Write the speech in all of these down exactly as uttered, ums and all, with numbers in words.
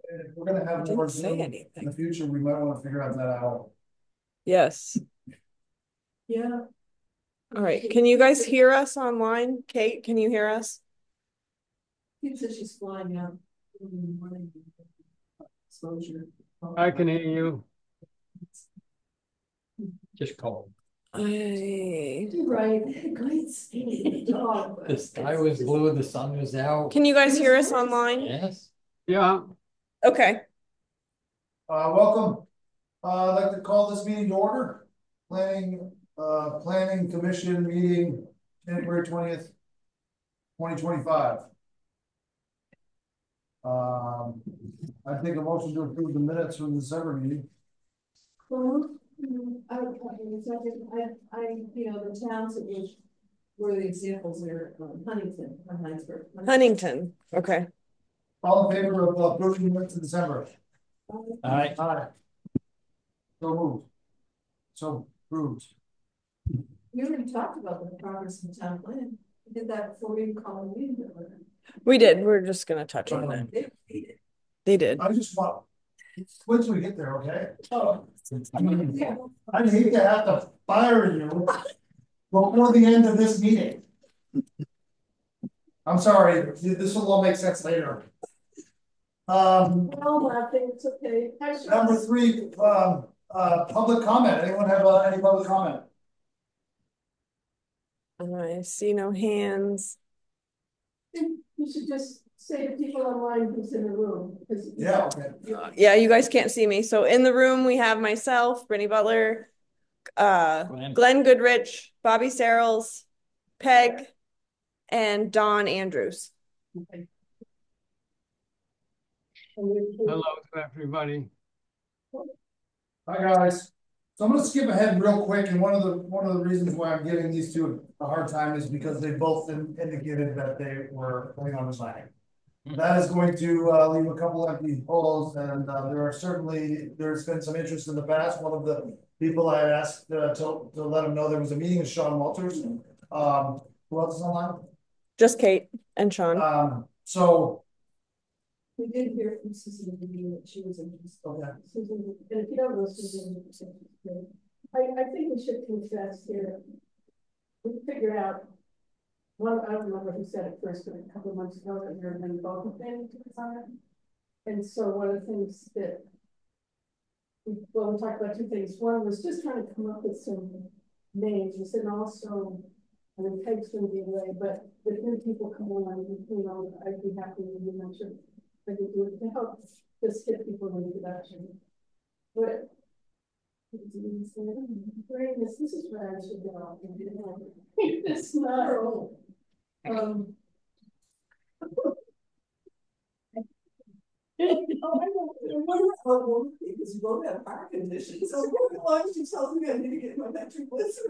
if we're gonna have Didn't more say Zoom in anything. the future, we might want to figure out that out. Yes. Yeah. All right. Can you guys hear us online? Kate, can you hear us? Kate says she's flying out. Exposure. I can hear you. Just cold. I... Right, great skinny dog. The sky was blue, the sun was out. Can you guys hear us online? Yes. Yeah, Okay. Uh, welcome. Uh, I'd like to call this meeting to order. Planning, uh, Planning Commission meeting, January twentieth, twenty twenty-five. Um, I take a motion to approve the minutes from the December meeting. Well, I, I, I, I, you know, the towns that was, were the examples are um, Huntington, or Heinsberg. Huntington. Okay. All in favor of uh, approving the minutes in December? Aye. Aye. So moved. So approved. We already talked about the progress in town plan. We did that before we even called a meeting. We did. We're just gonna touch on it. They did it. They did. I just want, once we get there, okay? Oh. I mean, I'd hate to have to fire you before the end of this meeting. I'm sorry, this will all make sense later. Um, No, I think it's okay. number three, um, uh, public comment. Anyone have uh, any public comment? I see no hands. You should just say to people online who's in the room. Yeah, okay. Uh, yeah, you guys can't see me. So in the room we have myself, Brittany Butler, uh, Glenn. Glenn Goodrich, Bobby Searles, Peg, and Don Andrews. Okay. hello to everybody. Hi, guys. So I'm gonna skip ahead real quick, and one of the one of the reasons why I'm giving these two a hard time is because they both in, indicated that they were planning on resigning. That is going to uh, leave a couple empty holes, and uh, there are certainly there's been some interest in the past. One of the people I had asked uh, to to let them know there was a meeting with Sean Walters. Um, who else is online? Just Kate and Sean. Um, so We did hear from Susan at the meeting that she was interested. okay. Susan, and if you don't know Susan, I, I think we should confess here. We figured out, one, I don't remember who said it first, but a couple of months ago that we were going to both of them to design. And so one of the things that, we, well, we talked about two things. One was just trying to come up with some names. We said also, I mean, Peg's going to be away, but if new people come on, you know, I'd be happy to mention. I think it would help just get people in introduction. But this, this is where I should go. It's not old. Um, oh, I know. Wonder how old because you both have heart conditions. So why don't you tell me I need to get my nitroglycerin?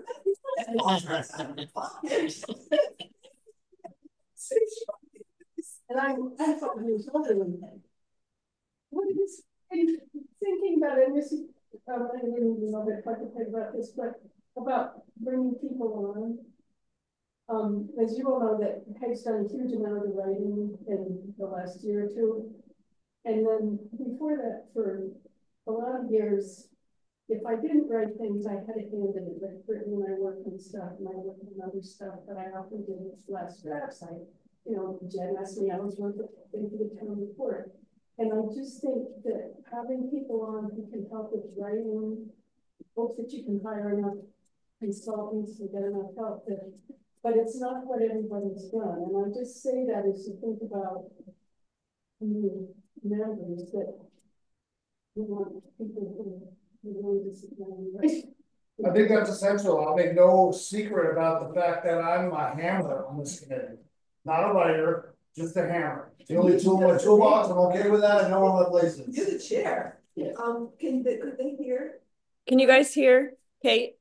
And I, I thought he was older than that. What is thinking about it? This is, um, I didn't even know that I could think about this, but about bringing people on. Um, as you all know, that Peg's done a huge amount of the writing in the last year or two. And then before that, for a lot of years, if I didn't write things, I had to hand it. Like when I worked on stuff, and I worked on other stuff that I often did with last drafts. I, you know, Jen asked me, I was working for the town report. And I just think that having people on who can help with writing, books that you can hire enough consultants to get enough help that, but it's not what everybody's done. And I just say that as you think about new members that we want people who really discipline, right? I think that's essential. I'll make no secret about the fact that I'm a hammer on this committee. Not a writer, just a hammer. The only tool in my toolbox, I'm okay with that. I know all my places. You're the chair. Yeah. Um, can they, could they hear? Can you guys hear Kate?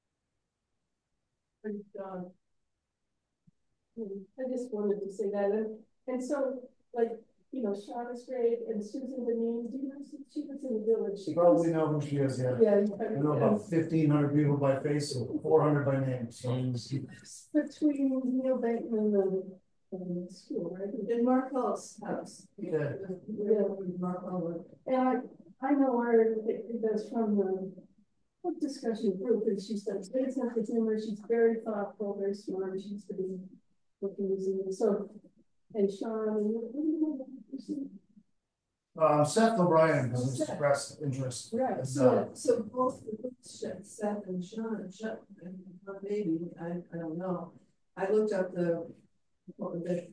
And, um, I just wanted to say that. And, and so, like, you know, Sean is great, and Susan Benin, do you know, she was in the village. You probably know who she is, yeah. Yeah. I know about fifteen hundred people by face and four hundred by name. So. Between Neil Bateman and from the school, right? In Markel's house. Yeah. Yeah, Markel. And I, I know her, it, it does from the book discussion group, and she says, it's not the humor, she's very thoughtful, very smart, she used to be looking museum, so, and Sean, and what do you know? Um, Seth O'Brien has expressed interest. Right, And, so, uh, so both the books, Seth and Sean, Sean, and maybe, I, I don't know. I looked up the, what was it?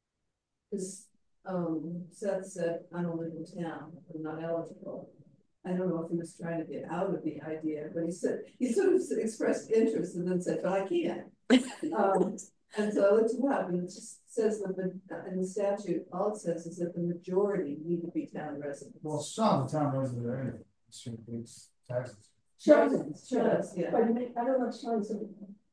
Cause, um, Seth said, I don't live in town, I'm not eligible. I don't know if he was trying to get out of the idea, but he said, he sort of expressed interest and then said, but I can't. um, and so I looked it up and it just says that the, in the statute, all it says is that the majority need to be town residents. Well, Sean's a town resident anyway. She pays taxes. Sean does, Sean does, yeah. But I don't know if Sean's a,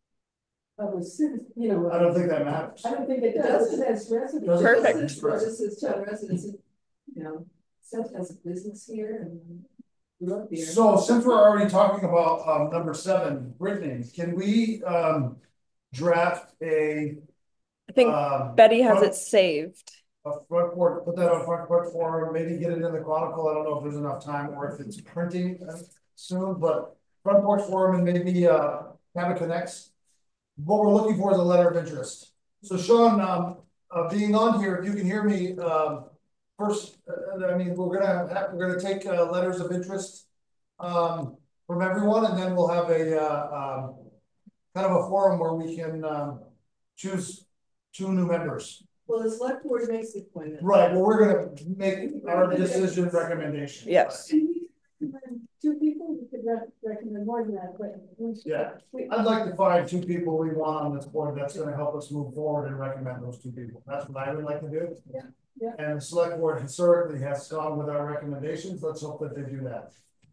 of a citizen, you know. I don't think that matters. I don't think it does, it has residents. Perfect. It says- it says town residents, you know, Seth has a business here and grew up here. So since we're already talking about um number seven, Brittany, can we um draft a I think um Betty has front- it saved. a front board, put that on front board forum, maybe get it in the Chronicle. I don't know if there's enough time or if it's printing uh, soon, but front porch forum and maybe uh Cabot Connects. What we're looking for is a letter of interest. So Sean, um uh, being on here, if you can hear me, um first, uh, I mean, we're gonna have, we're gonna take uh, letters of interest um from everyone, and then we'll have a uh um kind of a forum where we can um choose two new members. Well, the select board makes the appointment. Right, well, we're gonna make our decision recommendation. Yes. Can we recommend two people? We could re- recommend more than that, but. we should- Yeah. we- I'd like to find two people we want on this board that's gonna help us move forward and recommend those two people. That's what I would like to do. Yeah, yeah. And the select board historically has gone with our recommendations. Let's hope that they do that.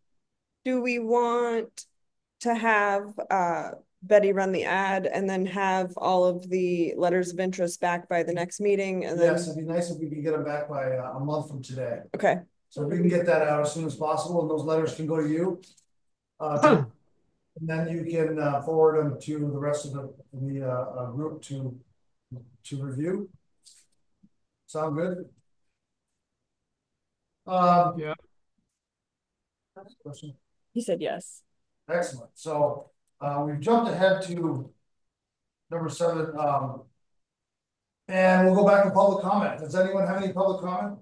Do we want to have uh Betty run the ad and then have all of the letters of interest back by the next meeting and then, Yes, it'd be nice if we could get them back by uh, a month from today. okay, So we can get that out as soon as possible, and those letters can go to you. Uh, and then you can uh, forward them to the rest of the, the uh, uh, group to, to review. Sound good? Um. Yeah. Question. he said yes. Excellent. So uh, we've jumped ahead to number seven. Um, and we'll go back to public comment. Does anyone have any public comment?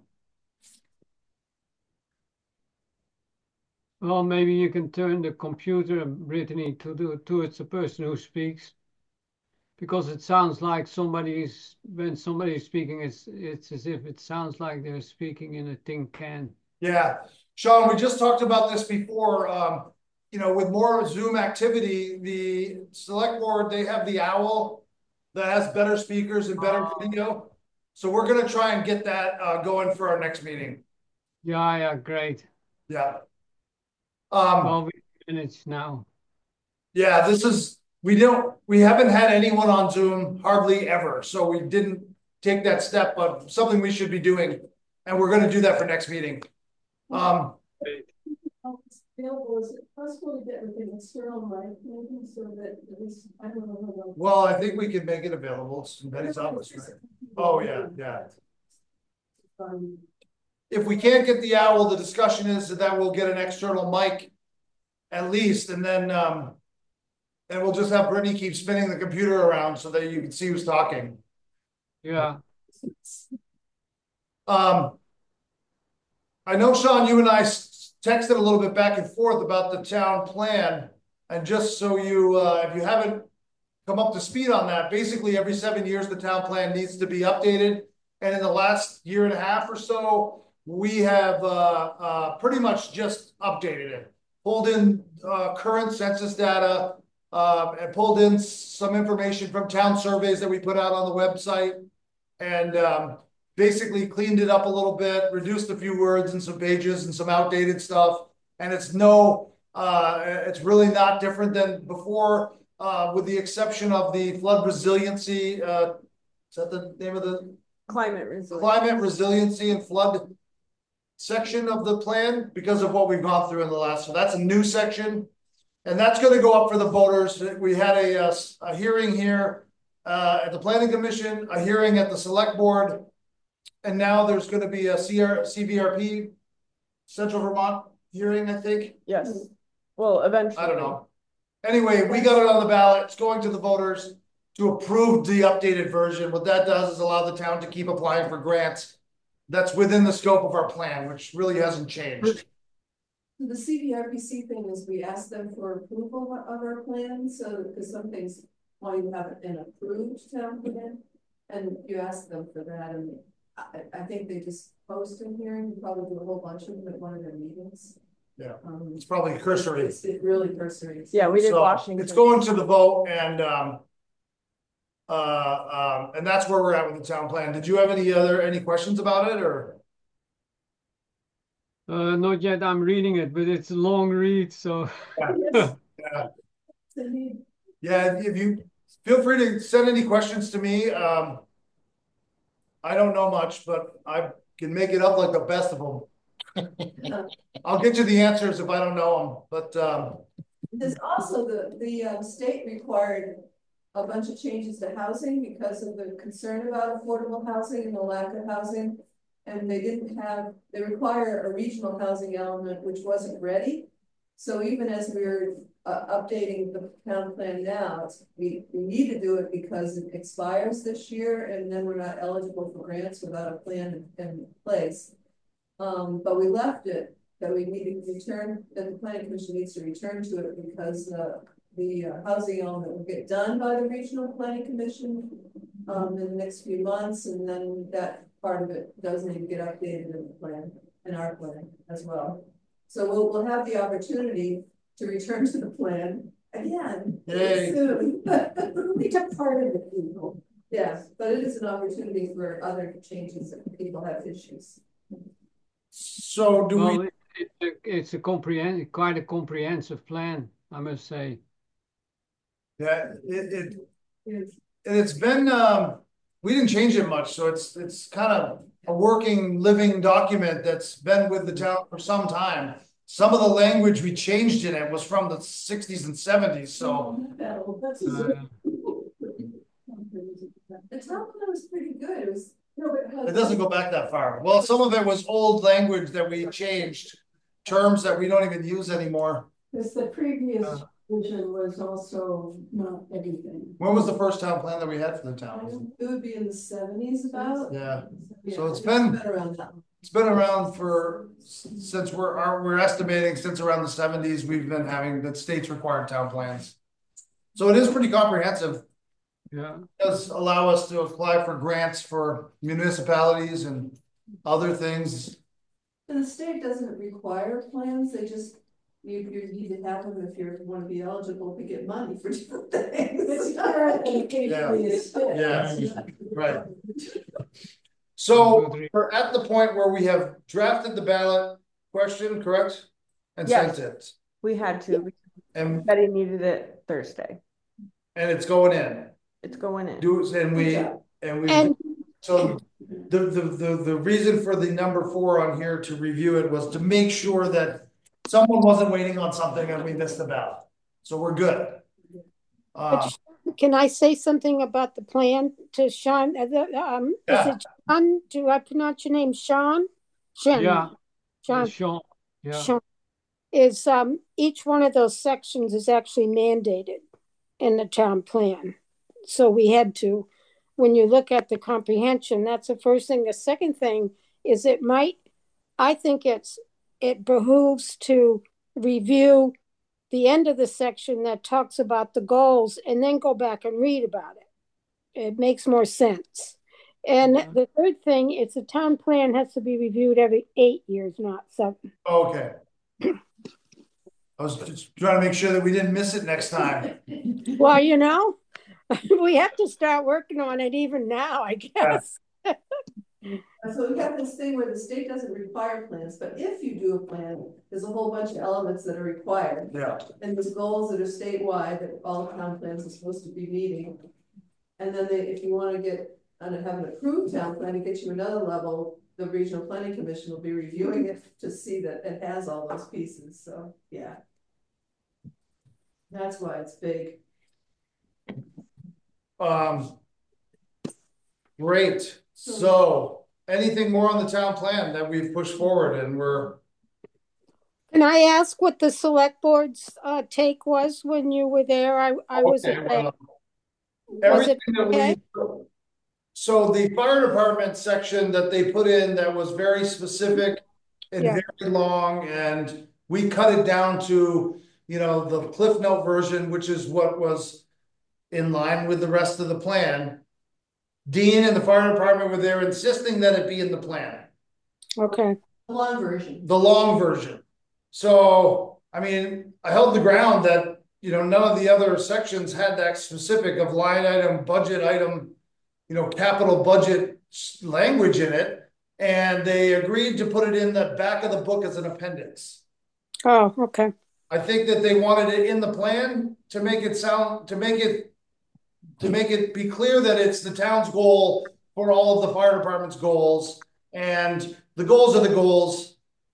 Well, maybe you can turn the computer, Brittany, to do towards the person who speaks. Because it sounds like somebody is, when somebody is speaking, it's, it's as if it sounds like they're speaking in a tin can. Yeah. Sean, we just talked about this before. Um, you know, with more Zoom activity, the select board, they have the owl that has better speakers and better video. So we're going to try and get that uh, going for our next meeting. Yeah, yeah, great. Yeah. Um, twelve minutes now. yeah, this is, we don't, we haven't had anyone on Zoom hardly ever. So we didn't take that step, but something we should be doing. And we're going to do that for next meeting. Um, Oh, it's available, is it possible to get with an external mic, maybe, so that at least, I don't know. how well, I think we can make it available. It's in Betty's office, right? Oh, yeah, yeah. Um, If we can't get the owl, the discussion is that we'll get an external mic at least, and then um, and we'll just have Brittany keep spinning the computer around so that you can see who's talking. Yeah. Um, I know, Sean, you and I texted a little bit back and forth about the town plan, and just so you, uh, if you haven't come up to speed on that, basically every seven years the town plan needs to be updated, and in the last year and a half or so, we have uh, uh, pretty much just updated it, pulled in uh, current census data, uh, and pulled in some information from town surveys that we put out on the website, and um, basically cleaned it up a little bit, reduced a few words and some pages and some outdated stuff. And it's no, uh, it's really not different than before, uh, with the exception of the flood resiliency. Uh, is that the name of the Climate resilience. climate resiliency and flood section of the plan, because of what we've gone through in the last, so that's a new section. And that's going to go up for the voters. We had a, a, a hearing here uh, at the planning commission, a hearing at the select board. And now there's gonna be a C R, C V R P, Central Vermont hearing, I think. Yes, well, eventually. I don't know. Anyway, we got it on the ballot. It's going to the voters to approve the updated version. What that does is allow the town to keep applying for grants. That's within the scope of our plan, which really hasn't changed. The C V R P C thing is we ask them for approval of our plan, so, because some things, well, you have an approved town plan, and you ask them for that, and I, I think they just post a hearing, probably do a whole bunch of them at one of their meetings. Yeah, Um, it's probably cursory. It's it really cursory. Yeah, we did So, Washington. it's going to the vote and, um, uh, um, and that's where we're at with the town plan. Did you have any other, any questions about it or? Uh, not yet. I'm reading it, but it's a long read, so. Yes. Yeah. So he- Yeah, if you, feel free to send any questions to me. Um, I don't know much, but I can make it up like the best of them. I'll get you the answers if I don't know them, but, um, There's also the, the um, state required a bunch of changes to housing because of the concern about affordable housing and the lack of housing. And they didn't have, they require a regional housing element, which wasn't ready. So even as we're uh, updating the town plan now, it's, we, we need to do it because it expires this year and then we're not eligible for grants without a plan in, in place. Um, but we left it that we need to return, that the planning commission needs to return to it because uh, the uh, housing element will get done by the regional planning commission um, in the next few months, and then that part of it does need to get updated in the plan, in our plan as well. So we'll we'll have the opportunity to return to the plan again Yay. soon. We took part of it, people. Yeah, but it is an opportunity for other changes if people have issues. so do Well, we, it, it's a, it's a comprehend, quite a comprehensive plan, I must say. yeah, it, it, Yes. and it's been, um, we didn't change it much, so it's, it's kind of a working, living document that's been with the town for some time. Some of the language we changed in it was from the sixties and seventies, so. That's Uh, the top one was pretty good. It was, no, but It doesn't go back that far. Well, some of it was old language that we changed, terms that we don't even use anymore. because the previous Uh. version was also not anything. When was the first town plan that we had for the town? It would be in the seventies about. Yeah, so Yeah, it's been- around that. it's been around for, since we're, our- we're estimating since around the seventies, we've been having the state's required town plans. So it is pretty comprehensive. yeah, It does allow us to apply for grants for municipalities and other things. And the state doesn't require plans, they just, you, you need to have them if you want to be eligible to get money for different things. It's Yeah, right. So we're at the point where we have drafted the ballot question, correct? And Yes. sent it, We had to, and, Betty needed it Thursday. and it's going in. It's going in. Do, and we, and we, And- so the, the, the, the reason for the number four on here to review it was to make sure that someone wasn't waiting on something and we missed the ballot. So we're good. Uh, But can I say something about the plan to Sean? Uh, the, Um, Yeah. is it Sean? Do I pronounce your name Sean? Sean. yeah, Sean. Sean, yeah. Sean. Is um each one of those sections is actually mandated in the town plan. So we had to, when you look at the comprehension, that's the first thing. The second thing is it might, I think it's, it behooves to review the end of the section that talks about the goals and then go back and read about it. It makes more sense. And Yeah. the third thing is the town plan has to be reviewed every eight years, not seven. okay. I was just trying to make sure that we didn't miss it next time. Well, you know, we have to start working on it even now, I guess. So we have this thing where the state doesn't require plans, but if you do a plan, there's a whole bunch of elements that are required. Yeah, And there's goals that are statewide that all town plans are supposed to be meeting. And then they, if you want to get, and have an approved town plan to get you another level, the regional planning commission will be reviewing it to see that it has all those pieces, so, yeah. That's why it's big. Um. Great, so anything more on the town plan that we've pushed forward and we're, Can I ask what the select board's uh take was when you were there? I I was okay, at that. well, Was everything it that okay? we. So the fire department section that they put in that was very specific and Yeah. very long, and we cut it down to, you know, the Cliff Note version, which is what was in line with the rest of the plan. Dean and the fire department were there insisting that it be in the plan, Okay. The long version. the long version. So, I mean, I held the ground that, you know, none of the other sections had that specific of line item, budget item, you know, capital budget language in it. And they agreed to put it in the back of the book as an appendix. Oh, okay. I think that they wanted it in the plan to make it sound, to make it, to make it be clear that it's the town's goal for all of the fire department's goals. And the goals are the goals.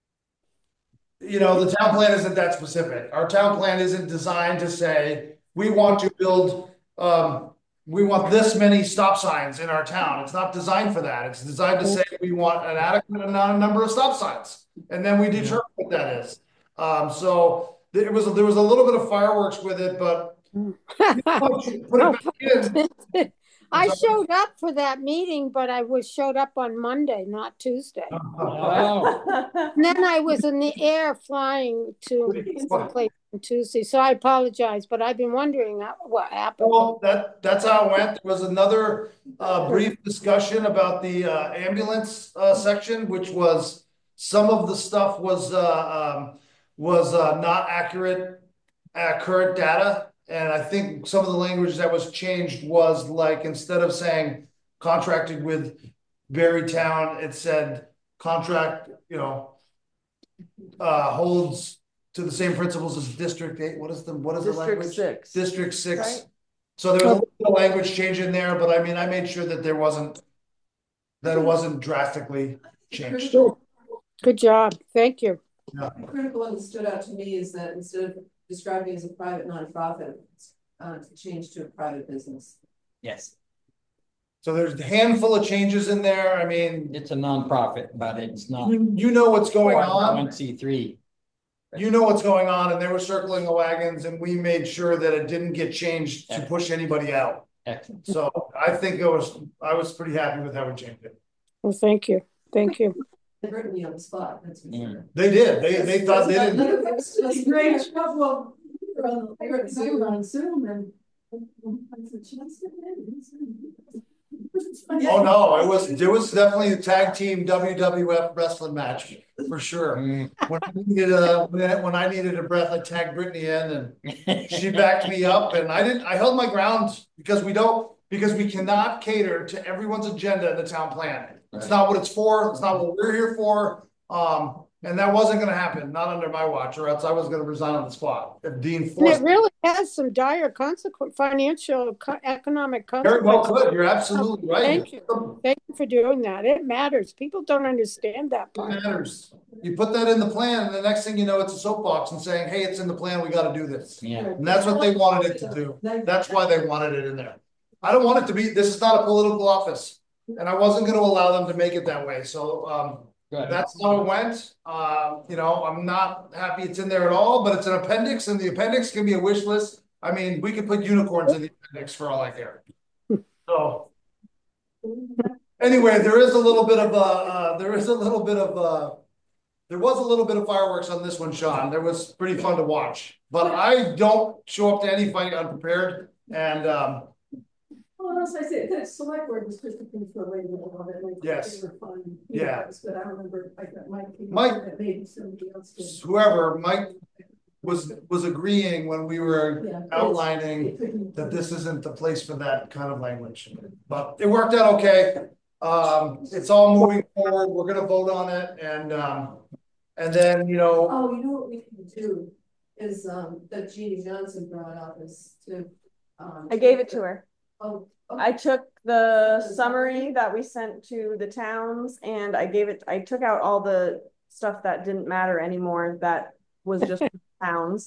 You know, the town plan isn't that specific. Our town plan isn't designed to say, we want to build, um, we want this many stop signs in our town. It's not designed for that. It's designed to say we want an adequate amount of number of stop signs. And then we determine what that is. Um, so there was, there was a little bit of fireworks with it, but put it back in. I showed up for that meeting, but I was showed up on Monday, not Tuesday. Oh, And then I was in the air flying to some place on Tuesday, so I apologize, but I've been wondering what happened. Well, that, that's how it went. There was another uh, brief discussion about the uh, ambulance uh, section, which was some of the stuff was uh, um, was uh, not accurate, uh, current data. And I think some of the language that was changed was like, instead of saying contracted with Berrytown, it said contract, you know, uh, holds to the same principles as District Eight. What is the, what is the District language? six. District Six. Right. So there was a little bit of language change in there, but I mean, I made sure that there wasn't, that it wasn't drastically changed. Good. Good job. Thank you. Yeah. The critical one that stood out to me is that instead of describing it as a private nonprofit, uh, to change to a private business. yes, So there's a handful of changes in there. I mean, it's a nonprofit, but it's not. you, you know what's going on. One C three. You know what's going on, and they were circling the wagons, and we made sure that it didn't get changed to push anybody out. Excellent. So I think it was, I was pretty happy with how we changed it. Well, thank you. Thank you. They've written me on the spot, that's for sure. They did, they, they thought they didn't. That's that's great. Well, we were on, we were on Zoom, on Zoom and. I said, should I step in? Oh, no, it was, there was definitely a tag team W W F wrestling match, for sure. Mm. When I needed a, when I- when I needed a breath, I tagged Brittany in and she backed me up, and I didn't, I held my ground because we don't, because we cannot cater to everyone's agenda in the town plan. It's not what it's for, it's not what we're here for, um, and that wasn't gonna happen, not under my watch, or else I was gonna resign on the spot. If Dean And forced. it really has some dire consequence, financial, co- economic Very well consequences. could, you're absolutely right. Thank you. Thank you for doing that. It matters. People don't understand that It part. matters. You put that in the plan, and the next thing you know, it's a soapbox and saying, hey, it's in the plan, we gotta do this. Yeah, And that's what they wanted it to do. That's why they wanted it in there. I don't want it to be, this is not a political office, and I wasn't gonna allow them to make it that way, so, um, good. that's how it went. Uh, you know, I'm not happy it's in there at all, but it's an appendix, and the appendix can be a wish list. I mean, we could put unicorns in the appendix for all I care. So. Anyway, there is a little bit of, uh, uh, there is a little bit of, uh, there was a little bit of fireworks on this one, Sean. That was pretty fun to watch, but I don't show up to any fight unprepared, and, um, Well, as I said, the select board was Christopher for way more on it. Like, Yes. they were fun. Yeah. But I remember, I got Mike. Mike- That maybe somebody else did. whoever, Mike was, was agreeing when we were Yeah. outlining It couldn't- that this isn't the place for that kind of language. But it worked out okay. Um, it's all moving forward. We're gonna vote on it, and, um, and then, you know, Oh, you know what we can do is, um, that Jeannie Johnson brought up is to, um. I gave it to her. Oh. okay. I took the summary that we sent to the towns and I gave it, I took out all the stuff that didn't matter anymore, that was just towns.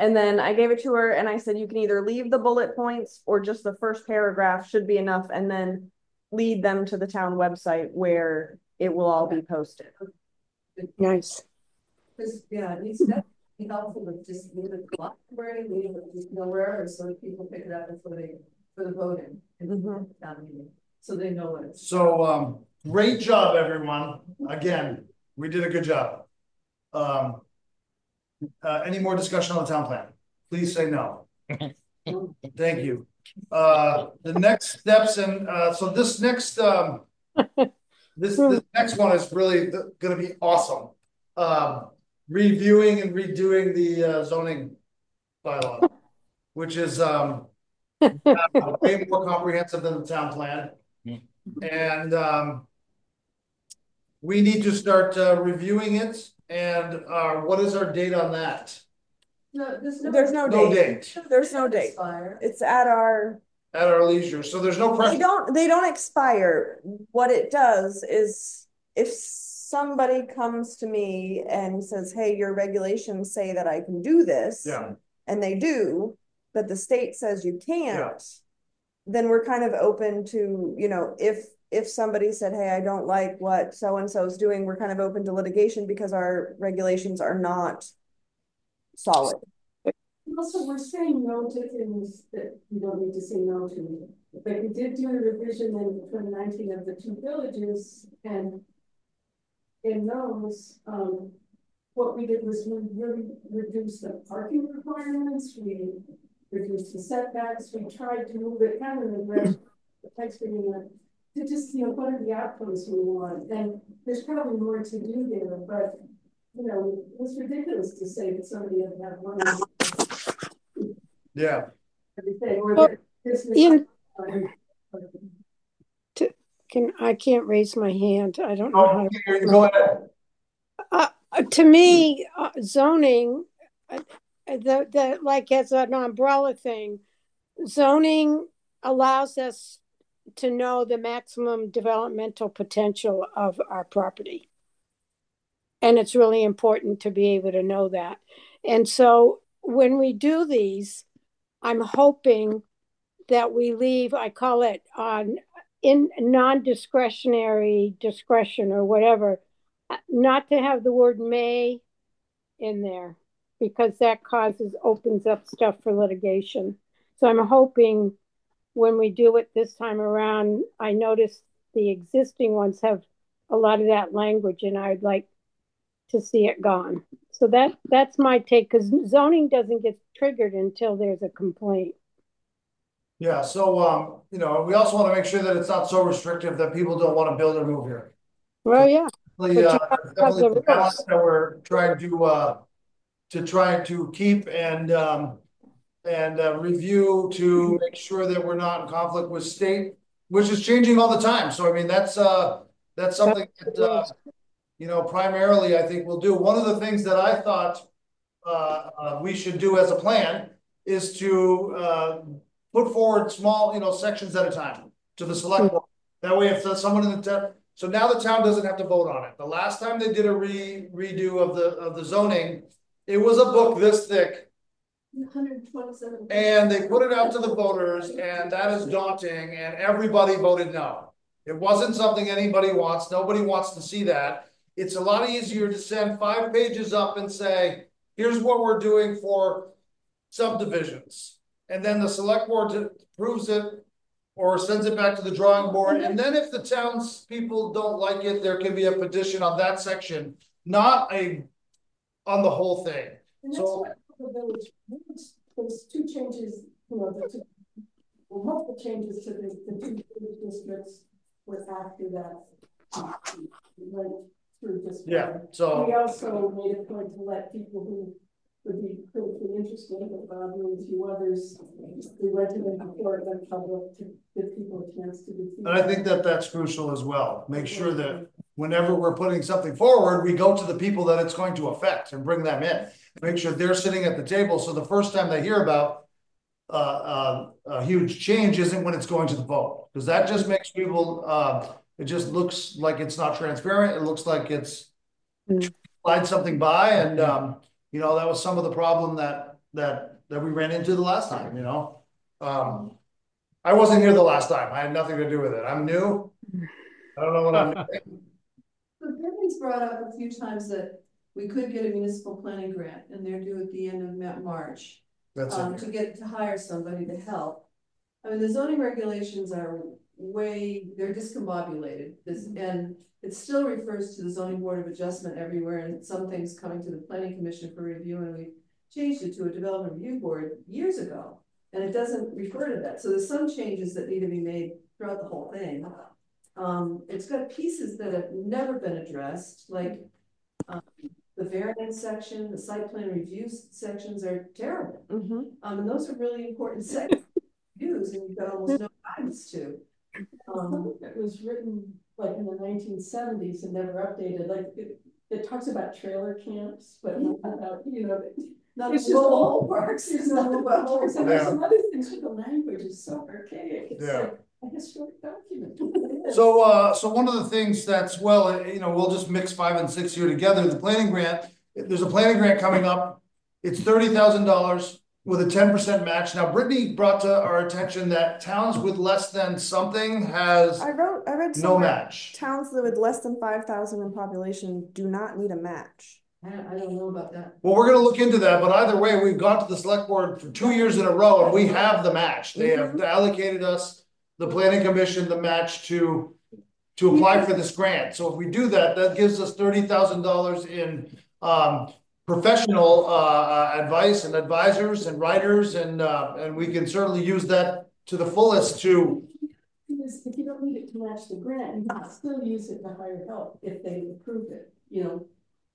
And then I gave it to her and I said, you can either leave the bullet points or just the first paragraph should be enough, and then lead them to the town website where it will all be posted. Nice. Because, yeah, it needs to be helpful to just leave it library, leave it just nowhere, so that people pick it up before they, for the voting. In the town meeting, so they know what it's. So, um, great job, everyone. Again, we did a good job. Um, uh, any more discussion on the town plan? Please say no. Thank you. Uh, the next steps and, uh, so this next, um, this, this next one is really gonna be awesome. Um, reviewing and redoing the uh, zoning bylaw, which is, um, way more comprehensive than the town plan. And, um, we need to start, uh, reviewing it. And, uh, what is our date on that? No, there's no. There's no No date. date There's no date. Expire. It's at our, at our leisure. So there's no they pressure. don't, they don't expire. What it does is if somebody comes to me and says, hey, your regulations say that I can do this. Yeah. And they do, but the state says you can't. Yeah. Then we're kind of open to, you know, if, if somebody said, hey, I don't like what so-and-so is doing, we're kind of open to litigation because our regulations are not solid. Also, we're saying no to things that you don't need to say no to. But we did do a revision in twenty nineteen of the two villages, and in those, um, what we did was we really reduced the parking requirements, we reduced the setbacks, we tried to move it kind of in the direction to just, you know, what are the outcomes we want? And there's probably more to do there, but you know, it's ridiculous to say that somebody had have one Yeah. everything or Well, that business. in- To, can I can't raise my hand. I don't know how Oh, to. go ahead. Uh, uh, to me, uh, zoning, uh, the, the, like as an umbrella thing, zoning allows us to know the maximum developmental potential of our property. And it's really important to be able to know that. And so when we do these, I'm hoping that we leave, I call it on in non-discretionary discretion or whatever, not to have the word may in there, because that causes, opens up stuff for litigation. So I'm hoping when we do it this time around, I noticed the existing ones have a lot of that language, and I'd like to see it gone. So that that's my take, because zoning doesn't get triggered until there's a complaint. Yeah, so, um, you know, we also want to make sure that it's not so restrictive that people don't want to build or move here. Well, yeah. Definitely, But you uh, have to have definitely the the balance rules. that we're trying to, uh, to try to keep and, um, and, uh, review to make sure that we're not in conflict with state, which is changing all the time. So, I mean, that's, uh, that's something that, uh, you know, primarily I think we'll do. One of the things that I thought, uh, uh we should do as a plan is to, uh, put forward small, you know, sections at a time to the select board. That way, if there's someone in the town, so now the town doesn't have to vote on it. The last time they did a re redo of the of the zoning, it was a book this thick, one hundred twenty-seven. and they put it out to the voters, and that is daunting. And everybody voted no. It wasn't something anybody wants. Nobody wants to see that. It's a lot easier to send five pages up and say, "Here's what we're doing for subdivisions." And then the select board approves it or sends it back to the drawing board. And then if the townspeople don't like it, there can be a petition on that section, not a on the whole thing. And that's So what the village, those two changes, you know, the two, well, multiple changes to the, the two village districts were after that. Went through this. yeah, so We also made a point to let people who would be critically interested, but Bob and a few others, we went to them before it went public to give people a chance to be. and I think that that's crucial as well. Make sure that whenever we're putting something forward, we go to the people that it's going to affect and bring them in. Make sure they're sitting at the table. So the first time they hear about uh, uh, a huge change isn't when it's going to the vote, because that just makes people, uh, it just looks like it's not transparent. It looks like it's Mm. slide something by. And, um, you know, that was some of the problem that that, that we ran into the last time, you know? Um, I wasn't here the last time. I had nothing to do with it. I'm new. I don't know what I'm doing. But Brittany's brought up a few times that we could get a municipal planning grant, and they're due at the end of Ma- March. That's Um, it. to get, to hire somebody to help. I mean, the zoning regulations are way, they're discombobulated, this, and it still refers to the zoning board of adjustment everywhere, and some things coming to the planning commission for review, and we changed it to a development review board years ago. And it doesn't refer to that, so there's some changes that need to be made throughout the whole thing. Um, it's got pieces that have never been addressed, like um, the variance section, the site plan review sections are terrible. Mm-hmm. Um, and those are really important sections to use, and you've got almost no guidance to. Um, It was written like in the nineteen seventies and never updated, like it, it talks about trailer camps, but not about, you know. not It's just just mobile parks, There's it's not no about words, and there's Yeah. some other things where the language is so archaic, it's Yeah. like a historic document. So, uh, so one of the things that's, well, you know, we'll just mix five and six here together. The planning grant, there's a planning grant coming up. It's thirty thousand dollars with a ten percent match. Now, Brittany brought to our attention that towns with less than something has I wrote, I read no somewhere, match. towns that with less than five thousand in population do not need a match. I, I don't know about that. Well, we're gonna look into that, but either way, we've gone to the select board for two years in a row and we have the match. They have allocated us, the planning commission, the match to, to apply for this grant. So if we do that, that gives us thirty thousand dollars in, um, professional, uh, uh, advice and advisors and writers, and, uh, and we can certainly use that to the fullest to, Because if you don't need it to match the grant, you can still use it to hire help if they approve it, you know.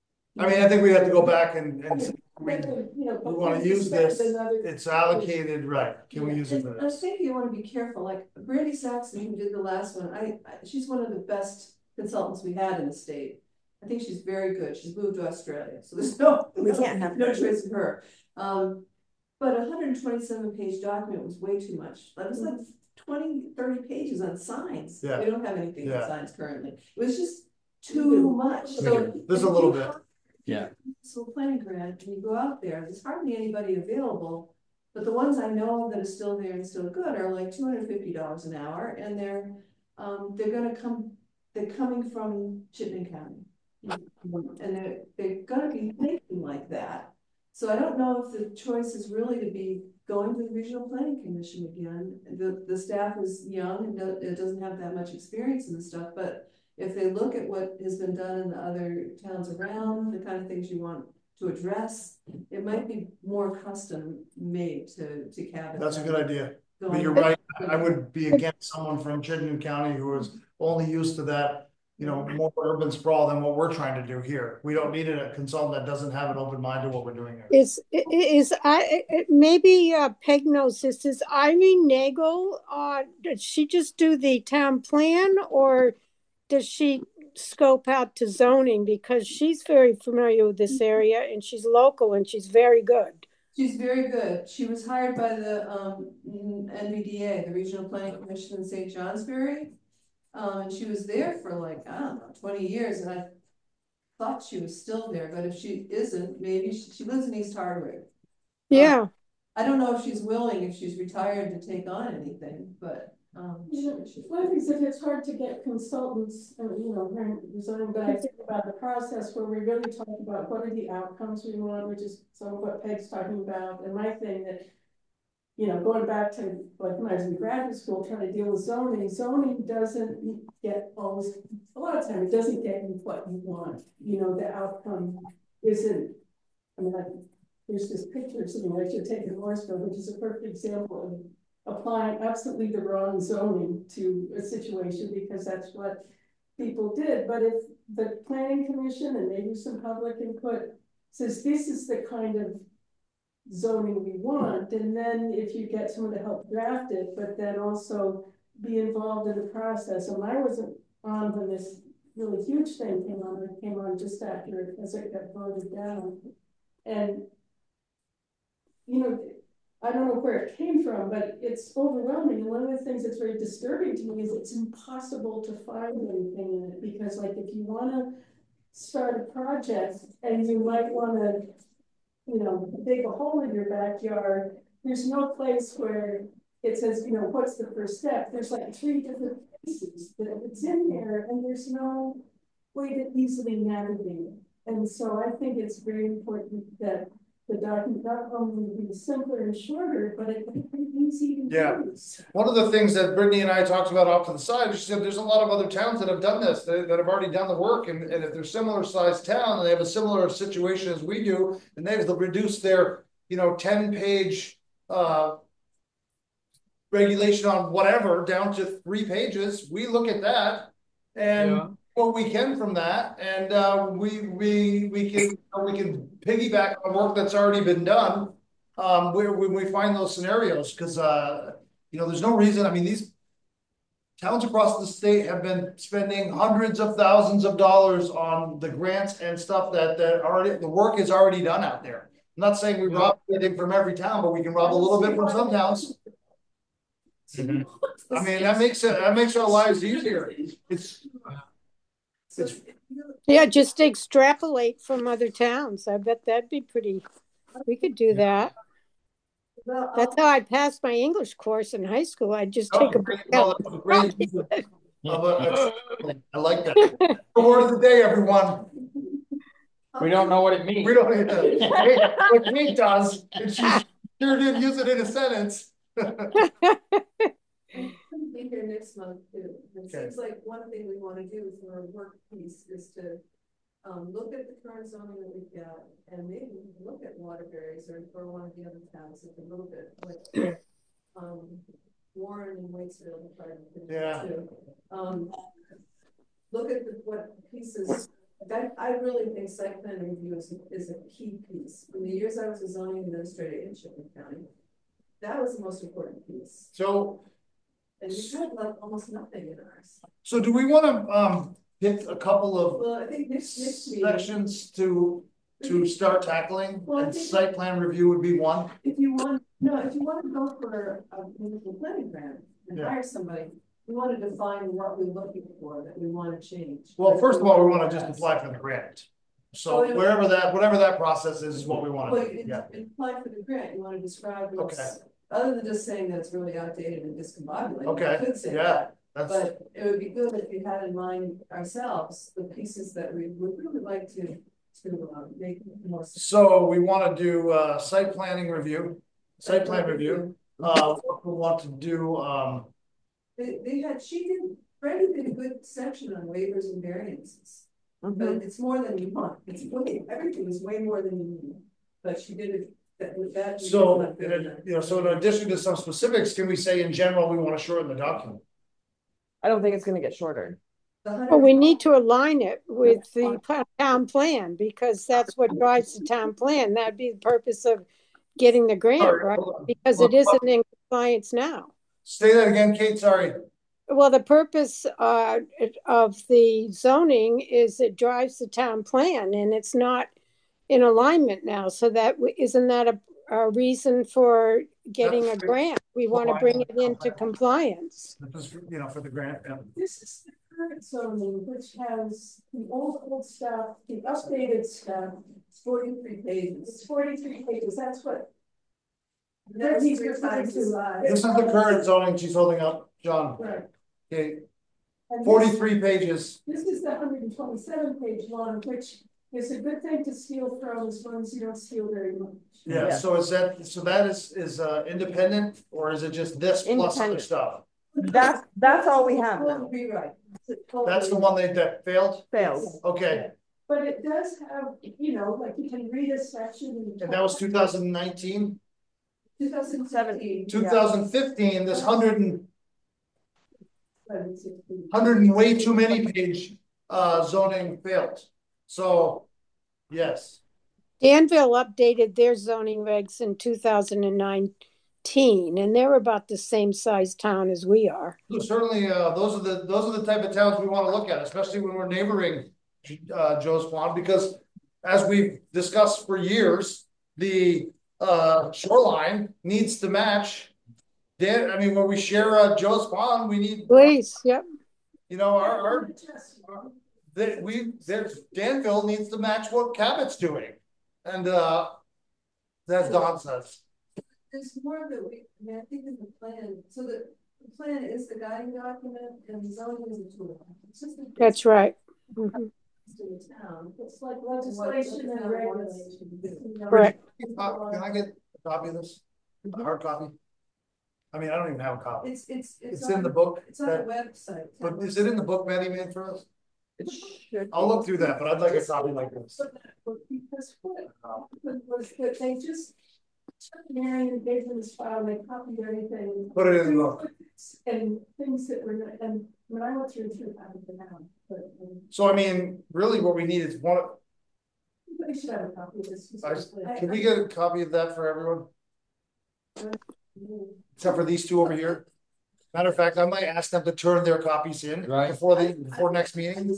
I mean, I think we have to go back and, and say, we, You know, we wanna use this, it's allocated, right, can we use it for I this? think you want to be careful, like Brandy Saxon, who did the last one, I, I, she's one of the best consultants we had in the state. I think she's very good, she's moved to Australia, so there's no, We can't have no that. trace of her. Um, but a hundred and twenty-seven page document was way too much, that was like twenty, thirty pages on signs. Yeah. We don't have anything on Yeah. signs currently, it was just too much, so. There's a little bit. Yeah. So planning grant, when you go out there, there's hardly anybody available. But the ones I know that are still there and still good are like two hundred fifty dollars an hour, and they're, um, they're gonna come, they're coming from Chittenden County. And they're, they're gonna be thinking like that. So I don't know if the choice is really to be going to the regional planning commission again. The, the staff is young and do, it doesn't have that much experience in this stuff, but if they look at what has been done in the other towns around, the kind of things you want to address, it might be more custom made to, to cabin. That's a good idea. But Going- you're right, I would be against someone from Chittenden County who is only used to that, you know, more urban sprawl than what we're trying to do here. We don't need a consultant that doesn't have an open mind to what we're doing here. Is, is, I, maybe uh, Peg knows this, is Irene Nagel, uh, did she just do the town plan, or does she scope out to zoning? Because she's very familiar with this area and she's local and she's very good. She's very good. She was hired by the um N V D A, the Regional Planning Commission in Saint Johnsbury. Um, and she was there for like, I don't know, twenty years, and I thought she was still there, but if she isn't, maybe she, she lives in East Hardwick. Yeah. Um, I don't know if she's willing, if she's retired, to take on anything, but um. You know, one of the things, if it's hard to get consultants, uh, you know, design, but I think about the process where we really talk about what are the outcomes we want, which is some of what Peg's talking about, and my thing that, you know, going back to like when I was in graduate school trying to deal with zoning, zoning doesn't get always, a lot of time it doesn't get you what you want, you know, the outcome isn't, I mean, like, there's this picture of something I should take in Morrisville, which is a perfect example of applying absolutely the wrong zoning to a situation, because that's what people did. But if the planning commission and maybe some public input says this is the kind of zoning we want, and then if you get someone to help draft it, but then also be involved in the process. And I wasn't on when this really huge thing came on. It came on just after as it got voted down. And you know, I don't know where it came from, but it's overwhelming. And one of the things that's very disturbing to me is it's impossible to find anything in it, because like if you want to start a project and you might want to you know, dig a hole in your backyard, there's no place where it says, you know, what's the first step? There's like three different places that it's in there and there's no way to easily navigate. And so I think it's very important that the document not only be simpler and shorter, but it can be easy to Yeah. use. One of the things that Brittany and I talked about off to the side, she said there's a lot of other towns that have done this, that, that have already done the work. And, and if they're similar sized town and they have a similar situation as we do, then they've reduced their, you know, ten page, uh, regulation on whatever down to three pages. We look at that and Yeah. what we can from that, and uh, we we we can we can piggyback on work that's already been done. Um, where when we find those scenarios, because uh, you know, there's no reason. I mean, these towns across the state have been spending hundreds of thousands of dollars on the grants and stuff that that already the work is already done out there. I'm not saying we Yeah. rob everything from every town, but we can rob a little bit from some towns. Mhm. I mean, that makes it that makes our lives easier. It's So, It's- Yeah, just extrapolate from other towns. I bet that'd be pretty, we could do that. well, That's I'll- how I passed my English course in high school. I'd just take a book well, out. that's a great use of a- I like that. The word of the day, everyone. We don't know what it means. We don't need to. What Kate does, and she sure did use it in a sentence. I'm gonna be here next month too. It Okay. seems like one thing we wanna do for our work piece is to um, look at the current zoning that we've got and maybe look at Waterbury's or for one of the other towns a little bit, like um, Warren and Waitsfield. If I can Yeah. too. Um, look at the, what pieces, that, I really think site plan review is, is a key piece. In the years I was a zoning administrator in Chittenden County, that was the most important piece. So, And you had like almost nothing in ours. so do we want to um hit a couple of Well, I think next, next meeting, sections to to start tackling? Well, I And think- site plan review would be one. if you want, no, if you want to go for a municipal planning grant and Yeah. hire somebody, we want to define what we're looking for, that we want to change. Well, first of all, we want to just apply for the grant. So Oh, yeah. wherever that, whatever that process is, is what we want Well, to do. you Yeah. apply for the grant, you want to describe what's, Okay. other than just saying that it's really outdated and discombobulated. you Okay, could say yeah. that. That's, But it would be good if we had in mind ourselves, the pieces that we would really like to, to um, make more. so we want to do uh site planning review, site plan review. Uh, what we want to do, um, They, they had, she did, Freddie did a good section on waivers and variances, Mhm. but it's more than you want, it's way, everything is way more than you need. But she did it, that, with that. we so, did not in do a- that. you know, so in addition to some specifics, can we say in general, we want to shorten the document? I don't think it's gonna get shorter. The hundred- But we need to align it with the pla- town plan because that's what drives the town plan. That'd be the purpose of getting the grant, Sorry, right? hold on. Because it isn't in compliance now. Say that again, Kate, sorry. Well, the purpose uh, of the zoning is it drives the town plan and it's not in alignment now. So that w- isn't that a, a reason for getting a That's- grant? We want to bring it into compliance. This is, you know, for the grant, yeah. This is the current zoning, which has the old, old stuff, the updated stuff, It's forty-three pages. it's forty-three pages, that's what. That's he's three referring times to. the size. This is the current zoning she's holding up, John. Right. Okay, And this- forty-three pages. This is the hundred and twenty-seven page one, which is a good thing to steal from as long as you don't steal very much. Yeah, Yeah. so is that, so that is, is uh independent, or is it just this plus other Independent. stuff? That's, that's all we have Total now. rewrite. That's the one that, that failed? Fails. Okay, But it does have, you know, like you can read a section. and that was two thousand nineteen, Two thousand seventeen. two thousand fifteen, this hundred and, hundred and way too many page uh zoning failed. So, yes, Danville updated their zoning regs in two thousand nineteen, and they're about the same size town as we are. so certainly, uh, those are the, those are the type of towns we want to look at, especially when we're neighboring uh Joe's Pond, because as we've discussed for years, the uh shoreline needs to match. Dan, I mean, when we share uh Joe's Pond, we need, Please, yep. you know, our, our, that we, there's, Danville needs to match what Cabot's doing. And uh, That's Don says. There's more that we, I mean, I think in the plan, so the, the plan is the guiding document and the zoning is a tool. It's just a- That's right. Mhm. To the town. It's like legislation and regulations. you know. Correct. Uh, Can I get a copy of this? A hard copy? I mean, I don't even have a copy. It's, it's, it's. It's in on- the book, It's on the that- website. but is it in the book Betty made for us? It should I'll be. look through that, but I'd like a copy like this. Because what happened was that they just took Marion and gave them this file, and they copied everything. Put it in the book. And things that were, not- and when I went through, through, I didn't have, but um, So I mean, really what we need is one, they should have a copy of this. I- can we get a copy of that for everyone? Except for these two over here. Matter of fact, I might ask them to turn their copies in Right. before the, before next meeting.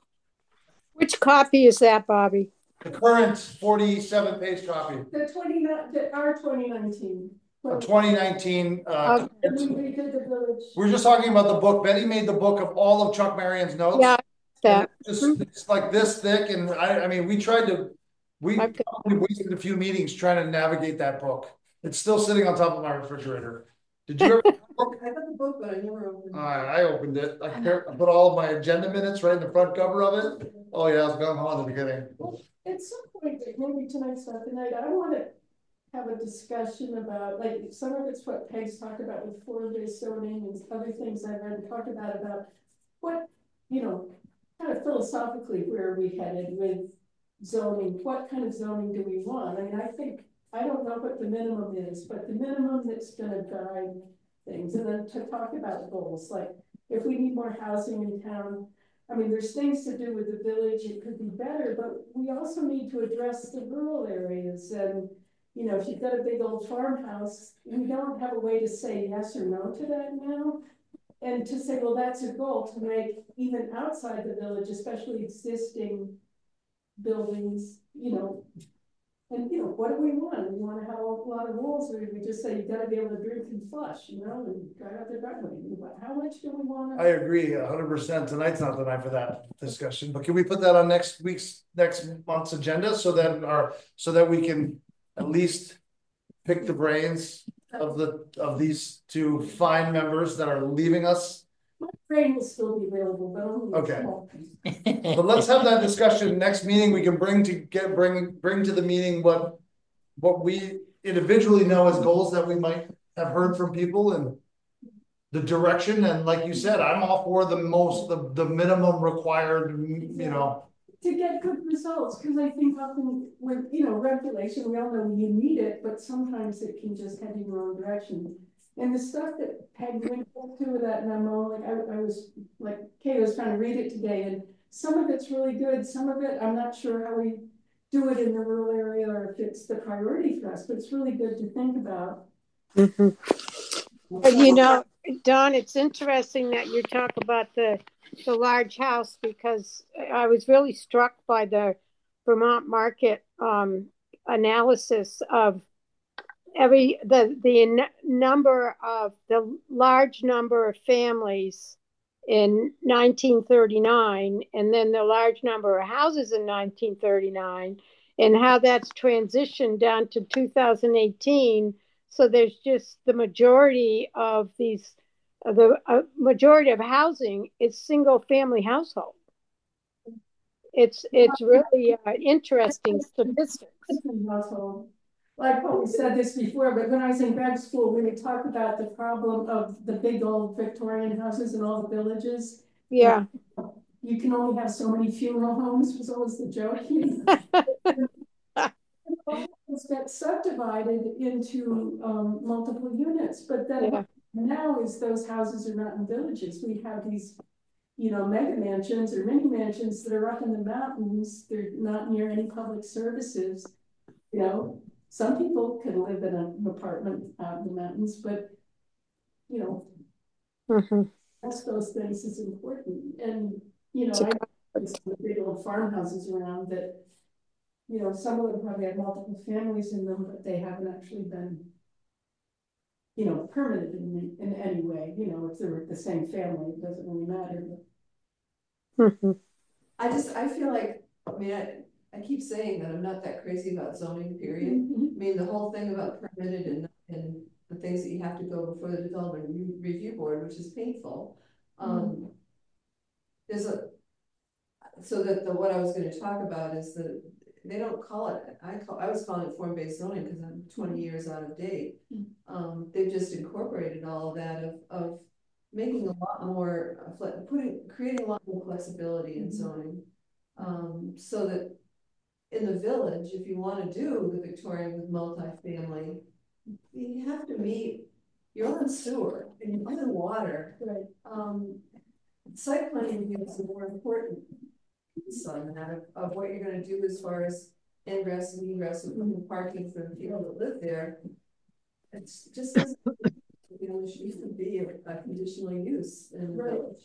Which copy is that, Bobby? The current forty-seven page copy, The twenty, the, our twenty nineteen. a twenty nineteen, uh, And we redid the village. we're just talking about the book. Betty made the book of all of Chuck Marion's notes. Yeah, that. Just, it's like this thick, and I, I mean, we tried to, we I've got probably wasted a few meetings trying to navigate that book. It's still sitting on top of my refrigerator. Did you ever? I got the book, but I never opened Uh, it. I opened it. I care- I put all of my agenda minutes right in the front cover of it. Oh yeah, I was going on at the beginning. At some point, maybe tonight's not the night, I wanna have a discussion about, like, some of it's what Peg's talked about with floor-based zoning and other things I've read and talked about, about what, you know, kind of philosophically, where are we headed with zoning? What kind of zoning do we want? I mean, I think, I don't know what the minimum is, but the minimum that's gonna guide things, and then to talk about goals, like, if we need more housing in town, I mean, there's things to do with the village, it could be better, but we also need to address the rural areas. And, you know, if you've got a big old farmhouse, we don't have a way to say yes or no to that now. And to say, well, that's a goal to make even outside the village, especially existing buildings, you know. And, you know, what do we want? We want to have a lot of rules, or we just say you gotta be able to drink and flush, you know, and drive out the driveway. How much do we want? I agree a hundred percent. Tonight's not the night for that discussion, but can we put that on next week's, next month's agenda so that our, so that we can at least pick the brains of the, of these two fine members that are leaving us? My brain will still be available, but only. a Okay. small piece. But let's have that discussion next meeting. We can bring to get, bring, bring to the meeting what, what we individually know as goals that we might have heard from people and the direction. And like you said, I'm all for the most, the, the minimum required, you know. To get good results, because I think often with, you know, regulation, we all know you need it, but sometimes it can just head in the wrong direction. And the stuff that Peg went to with that memo, like I, I was, like Kate was trying to read it today, and some of it's really good, some of it, I'm not sure how we do it in the rural area or if it's the priority for us, but it's really good to think about. Mhm. And you know, Don, it's interesting that you talk about the the large house, because I was really struck by the Vermont market um, analysis of every the the n- number of the large number of families in nineteen thirty-nine, and then the large number of houses in nineteen thirty-nine, and how that's transitioned down to two thousand eighteen. So there's just the majority of these, uh, the uh, majority of housing is single family household. It's it's really uh, interesting statistics. Household. Well, I probably said this before, but when I was in grad school, we would talk about the problem of the big old Victorian houses in all the villages. Yeah. You can only have so many funeral homes, was always the joke. It's got subdivided into um, multiple units, but then Yeah. now is those houses are not in villages. We have these, you know, mega mansions or mini mansions that are up in the mountains. They're not near any public services. You know, some people can live in an apartment out in the mountains, but you know, Mm-hmm. that's those things is important. And you know, I there's some big old farmhouses around that, you know, some of them probably have multiple families in them, but they haven't actually been, you know, permanent in, in any way. You know, if they're the same family, it doesn't really matter. But Mm-hmm. I just, I feel like, I mean, I, I keep saying that I'm not that crazy about zoning, period. I mean, the whole thing about permitted and, and the things that you have to go before the development re review board, which is painful. Um, there's a, so that the, what I was gonna talk about is that they don't call it, I call, I was calling it form-based zoning because I'm twenty years out of date. Um, they've just incorporated all of that of, of making a lot more, uh, putting, creating a lot more flexibility in zoning. Um, so that in the village, if you want to do the Victorian with multifamily, you have to meet your own sewer and your own water. Right. Um, site planning is a more important piece on that of, of what you're going to do as far as ingress and egress and parking for the people that live there. It's just doesn't, you know, there should even be a, a conditional use in the village.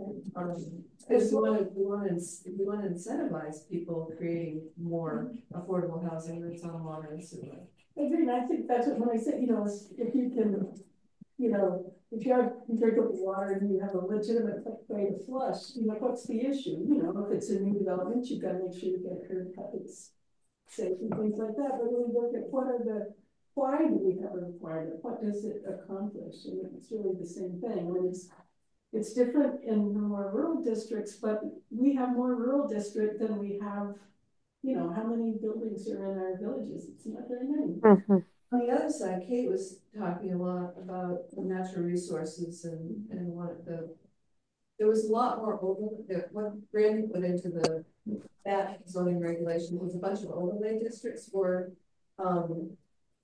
Um, because you want to, you want to, you want to incentivize people creating more affordable housing that's on water and sewer. I agree, and I think that's what, when I say, you know, if you can, you know, if you have, you drink up water and you have a legitimate way to flush, you know, what's the issue? You know, if it's a new development, you've got to make sure you get curb cuts, safe and things like that. But when we look at what are the, why do we have a requirement? What does it accomplish? And it's really the same thing. When it's It's different in the more rural districts, but we have more rural district than we have, you know, how many buildings are in our villages? It's not very many. Mm-hmm. On the other side, Kate was talking a lot about the natural resources and, and what the, there was a lot more over, what Brandy put into the, that zoning regulation was a bunch of overlay districts where, um,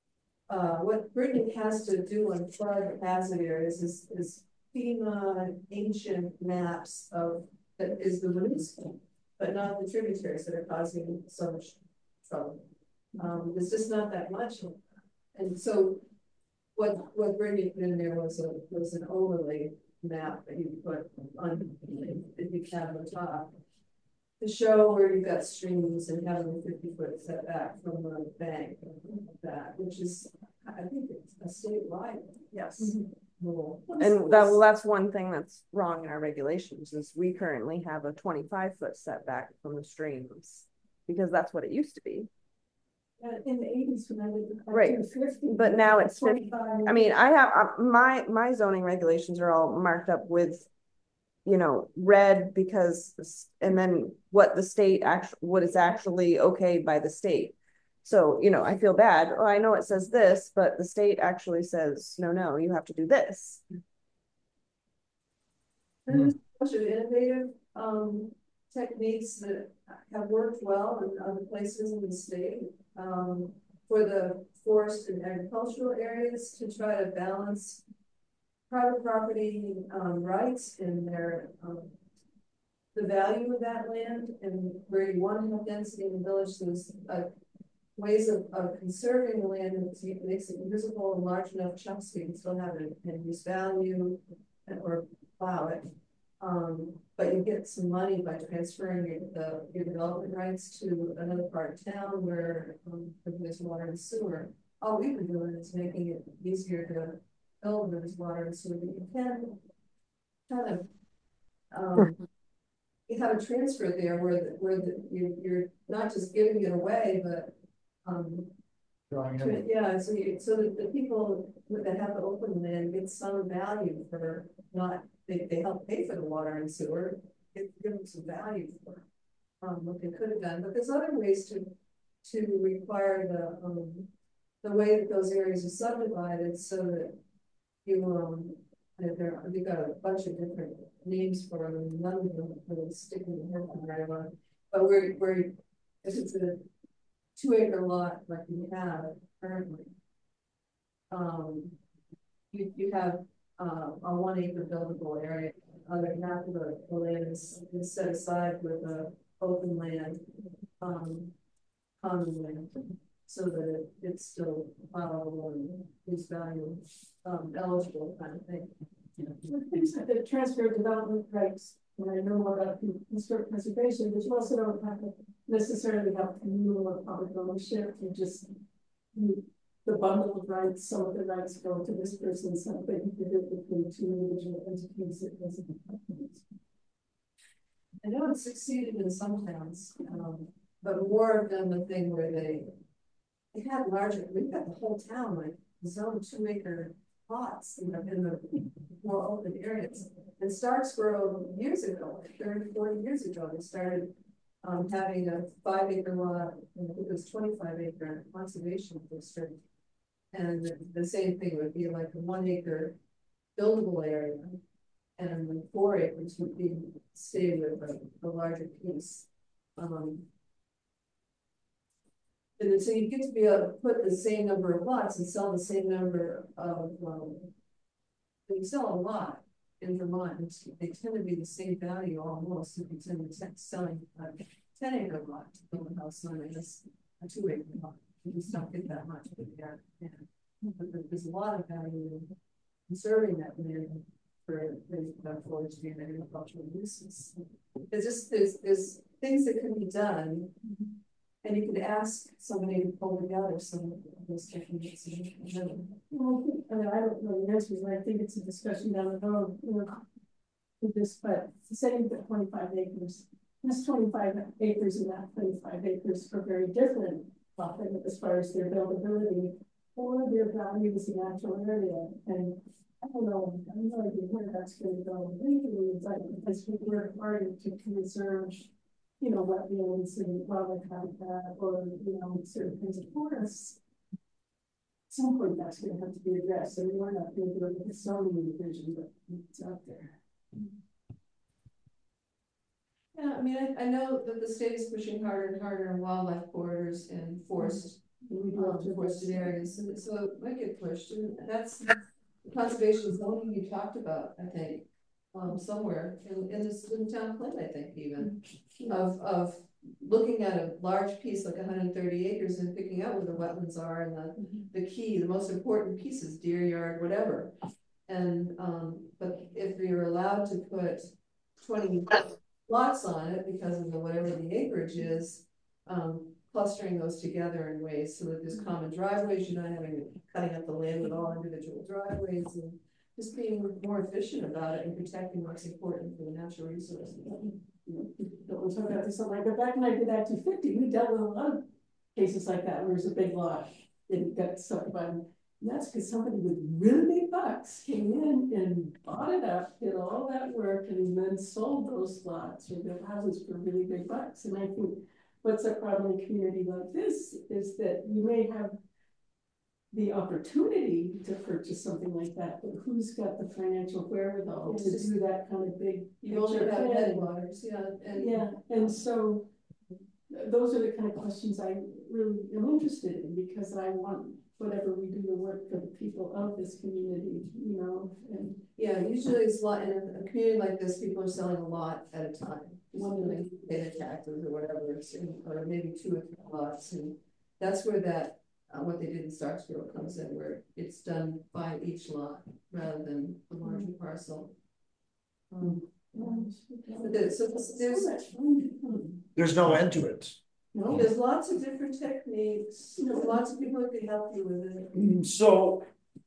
uh, what Brittany has to do on flood hazard areas is, is FEMA ancient maps of, that is the roots, but not the tributaries that are causing so much trouble. Um, there's just not that much. And so what, what Brittany put in there was a, was an overlay map that you put on, if you can on top, to show where you've got streams and having a fifty foot setback from the bank like that, which is, I think it's a statewide. Yes. Mm-hmm. rule. And that, well, that's one thing that's wrong in our regulations is we currently have a twenty-five foot setback from the streams because that's what it used to be. Uh, in the eighties when I lived in Right. fifty, But now it's fifty. twenty-five. I mean, I have, uh, my, my zoning regulations are all marked up with, you know, red because, and then what the state actually, what is actually okay by the state. So, you know, I feel bad. Oh, I know it says this, but the state actually says, no, no, you have to do this. And there's a bunch of innovative um, techniques that have worked well in other places in the state um, for the forest and agricultural areas to try to balance private property um, rights and their um, the value of that land, and where you want to have density in the village. There's uh, ways of, of conserving the land that makes it usable in large enough chunks so you can still have it and use value or plow it. Um, but you get some money by transferring your, the, your development rights to another part of town where um, there's water and sewer. All we've been doing is making it easier to build where there's water and sewer. But you can kind of um, you have a transfer there where the, where the, you, you're not just giving it away, but um, yeah, so you, so that the people that have the open land get some value for not. They, they help pay for the water and sewer, give, give them some value for um, what they could have done. But there's other ways to to require the um, the way that those areas are subdivided so that you um there you've got a bunch of different names for them. None of them really stick in the head very well. But we're we're if it's a two acre lot like we have currently, um, you you have. Uh, a one acre buildable area. Other half of the, the land is, is set aside with a open land, um, common land, so that it, it's still plowable and use value, um, eligible kind of thing. The things that the transfer of development rights, and I know more about historic preservation, but you also don't have to necessarily have communal or public ownership. You just you, the bundle of rights, some of the rights go to this person, something you do between two individual entities. It doesn't. I know it's succeeded in some towns, um, but more of them the thing where they. They have larger, we've got the whole town, like zone two acre plots in the, in the more open areas. And Starksboro years ago, like thirty, forty years ago, they started um, having a five acre lot, and it was twenty-five acre conservation district. And the, the same thing would be like a one acre buildable area. And the four acres would be stay with a, a larger piece. Um, And then, so you get to be able to put the same number of lots and sell the same number of, um, you sell a lot in Vermont, and they tend to be the same value almost, if you tend to selling a ten acre lot to build a house on, I guess, a two acre lot. You just don't get that much, but yeah, yeah. But there's a lot of value in conserving that land for, for forestry and agricultural uses. There's just, there's, there's things that can be done. And you could ask somebody to pull together some of those techniques. Well, I mean, I don't know the answers, and I think it's a discussion down the road, you know, with this, but setting the twenty-five acres, this twenty-five acres and that twenty-five acres are very different, often as far as their buildability or their value as a natural area. And I don't know, I have no idea where that's going to go legally, because we work hard to preserve, you know, wetlands and wildlife habitat, or, you know, certain kinds of forests. At some point that's going to have to be addressed. I mean, we're not going to do it with the zoning division, but it's out there. Yeah, I mean, I, I know that the state is pushing harder and harder on wildlife corridors and forest, We um, forested areas, and so it might get pushed, and that's the conservation zoning you talked about, I think. Um, somewhere in, in this in town plan, I think, even of of looking at a large piece like one hundred thirty acres and picking out where the wetlands are, and the mm-hmm. the key, the most important pieces, deer yard, whatever. And um, but if you're allowed to put twenty lots on it because of the whatever the acreage is, um, clustering those together in ways so that there's common driveways, you're not having cutting up the land with all individual driveways, and just being more efficient about it and protecting what's important for the natural resources. Don't want to talk about this something like that. Back when I did Act two fifty, we dealt with a lot of cases like that where there's a big lot and got subdivided. And that's because somebody with really big bucks came in and bought it up, did all that work, and then sold those lots or built houses for really big bucks. And I think what's a problem in a community like this is that you may have the opportunity to purchase something like that, but who's got the financial wherewithal to do that kind of big? You only have headwaters, yeah, and yeah, and so those are the kind of questions I really am interested in, because I want whatever we do to work for the people of this community, you know. And yeah, usually it's a lot in a, a community like this. People are selling a lot at a time. One of them pay their taxes or whatever, or maybe two or three lots, and that's where that. Uh, what they did in Starksboro comes in, where it's done by each lot rather than a larger mm-hmm. parcel. Um, but there, so there's there's no end to it. No, there's lots of different techniques. There's lots of people who can help you with it. So,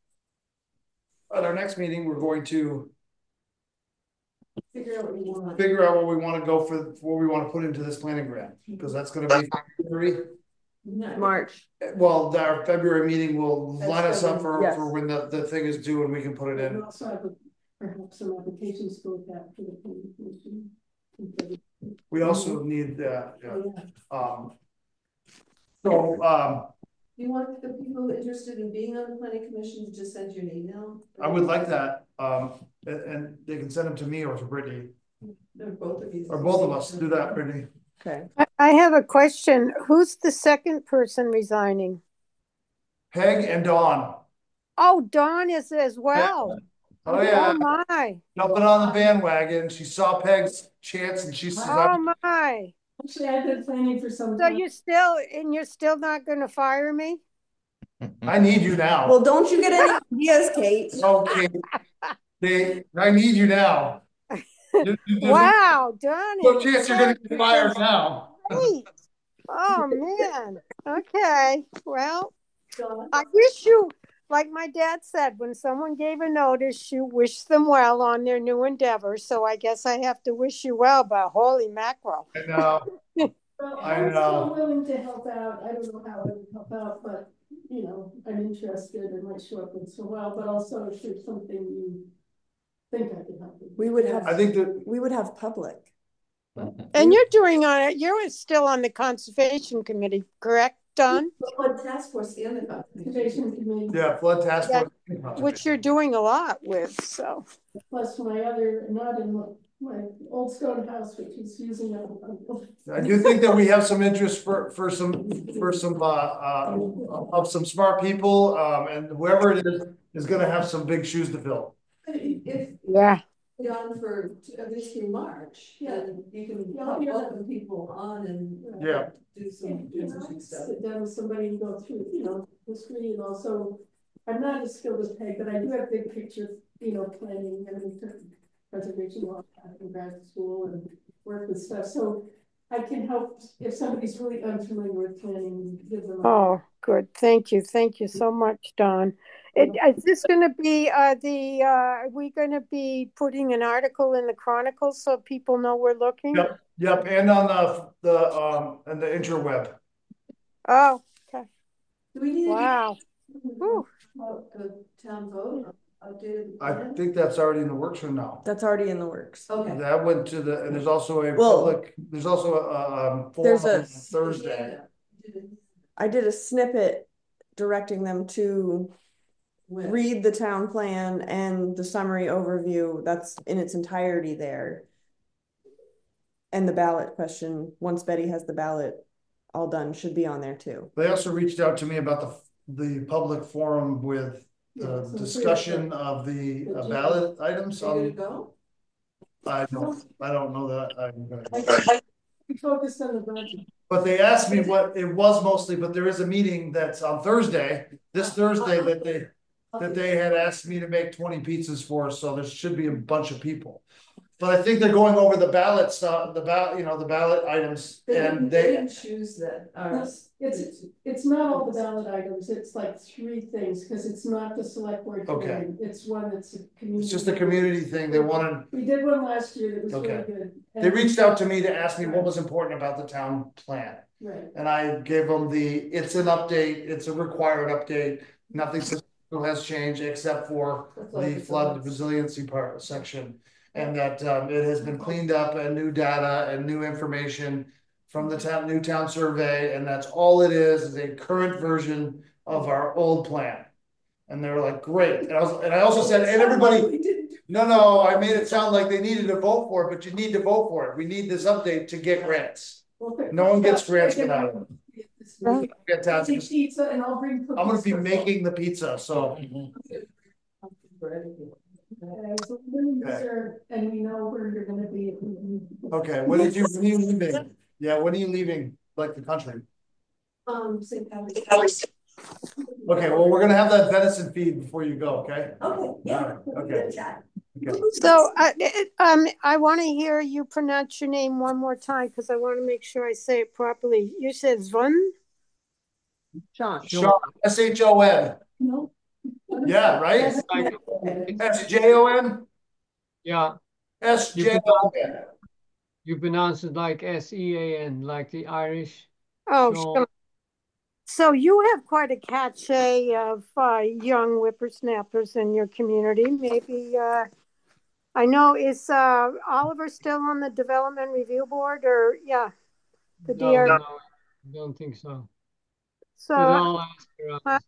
at our next meeting, we're going to figure out what we want. Figure out what we want to go for, what we want to put into this planning grant, because that's going to be February. March. Well, our February meeting will That's line us up for, yes. for when the, the thing is due and we can put it in. We also have a, perhaps some applications to look at for the planning commission. We also need that. Yeah. Um, so, um, do you want the people interested in being on the planning commission to just send you an email? I would like that. Um, and, and they can send them to me or to Brittany. Or both of you. Or both of us. Do that, Brittany. Okay. I have a question. Who's the second person resigning? Peg and Dawn. Oh, Dawn is as well. Yeah. Oh yeah. Oh my. Jumping on the bandwagon. She saw Peg's chance and she says, oh my. Actually, I've been planning for some so time. you're still, and you're still not going to fire me? I need you now. Well, don't you get any ideas, Kate? Okay. They, I need you now. There's, there's wow, Dawn. No chance you're going to get fired now. Great. Oh man. Okay. Well, I wish you, like my dad said, when someone gave a notice, you wish them well on their new endeavor. So I guess I have to wish you well, but holy mackerel. I know. Well, I I'm know. still willing to help out. I don't know how I would help out, but, you know, I'm interested and might show up once in a while, but also if there's something you think I can help with. We would have, I think that, we would have public. And you're doing on it, you're still on the conservation committee, correct, Don? The flood task force and the Conservation committee, yeah, flood task Yeah. force. Which you're doing a lot with, so. plus my other, not in my, my old stone house, which is using up. I do think that we have some interest for, for some, for some, uh, uh, of some smart people, um, and whoever it is, is gonna have some big shoes to fill. If Yeah. you're on for at least through March, then you can Yeah, help yeah. welcome people on and Yeah. do some, do some stuff. Sit down with somebody and go through, you know, history and also, I'm not as skilled as Peg, but I do have big picture, you know, planning and preservation law in grad school and work with stuff, so I can help if somebody's really unfamiliar with planning, give them. a- Oh, good. Thank you. Thank you so much, Don. It, is this gonna be, uh, the, uh, are we gonna be putting an article in the Chronicle so people know we're looking? Yep, yep, and on the, the, um, and the interweb. Oh, okay. Do we need to Wow. get Whew. a town vote, updated I plan? think that's already in the works or no? That's already in the works. Okay. That went to the, and there's also a Well, public, there's also a, um, there's forum a- on Thursday. I did a snippet directing them to When? read the town plan and the summary overview that's in its entirety there. And the ballot question, once Betty has the ballot all done, should be on there too. They also reached out to me about the, the public forum with Yeah, the some discussion of the uh, ballot items Ready to on, go? I don't, I don't know that. I'm gonna- We focused on the budget. But they asked me what it was mostly, but there is a meeting that's on Thursday, this Thursday, that they, that they had asked me to make twenty pizzas for, so there should be a bunch of people. But I think they're going over the ballot stuff, the ballot, you know, the ballot items, They didn't, and they they, didn't choose that, or. It's, it's not all the ballot items, it's like three things, because it's not the select board Okay. committee, it's one that's a community. it's just a community thing, they wanted, We did one last year that was really Okay. good. they And- reached out to me to ask me what was important about the town plan. Right, And I gave them the, it's an update, it's a required update, nothing substantial has changed except for the flood resiliency part section. And that um it has been cleaned up and new data and new information from the town, new town survey, and that's all it is, is a current version of our old plan. And they were like, great, and I was, and I also said, and everybody, We didn't. no, no, I made it sound like they needed to vote for it, but you need to vote for it, we need this update to get grants. No one gets grants without it. it. Fantastic. Pizza and I'll bring. I'm gonna be cookies for- making the pizza, so. Okay, so we're doing dessert, and we know where you're gonna be. Okay, when did you, when are you leaving? Yeah, when are you leaving, like, the country? Um, Saint Patrick's. Okay, well, we're gonna have that venison feed before you go, okay? Okay, yeah. Alright, okay. Good chat. Okay. So, I, it- um, I want to hear you pronounce your name one more time because I want to make sure I say it properly. You said Zvon? Sean. Sean, S H O N, No. yeah, right? Like, S J O N? yeah, S J O N. you pronounce it like S E A N, like the Irish. Oh, Sean. Sean. So you have quite a cachet of uh, young whippersnappers in your community. Maybe, uh, I know, is uh, Oliver still on the development review board or, yeah, the No, D R? no, I don't think so. So But I'll ask around. uh,